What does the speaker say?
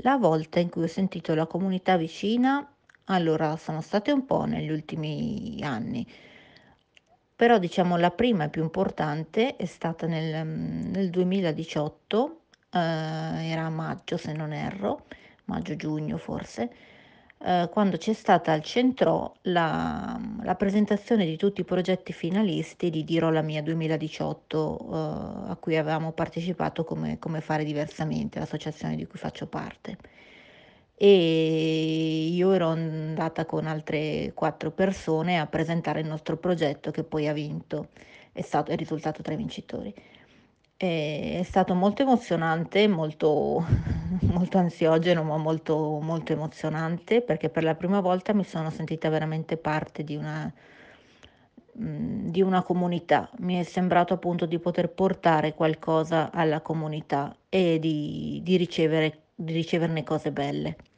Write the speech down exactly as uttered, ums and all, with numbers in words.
La volta in cui ho sentito la comunità vicina, allora sono state un po' negli ultimi anni, però diciamo la prima e più importante è stata nel mhmm, nel duemiladiciotto, ehm, era a maggio se non erro, maggio-giugno forse, ehm, quando c'è stata al Centro la mhmm, la presentazione di tutti i progetti finalisti di Dirò la mia duemiladiciotto, uhm, a cui avevamo partecipato come come Fare Diversamente, l'associazione di cui faccio parte. E io ero andata con altre quattro persone a presentare il nostro progetto che poi ha vinto, è stato è risultato tra i vincitori. Ehm, è stato molto emozionante, molto molto ansiogeno, ma molto molto emozionante, perché per la prima volta mi sono sentita veramente parte di una mhmm, di una comunità. Mi è sembrato appunto di poter portare qualcosa alla comunità e di di ricevere di riceverne cose belle.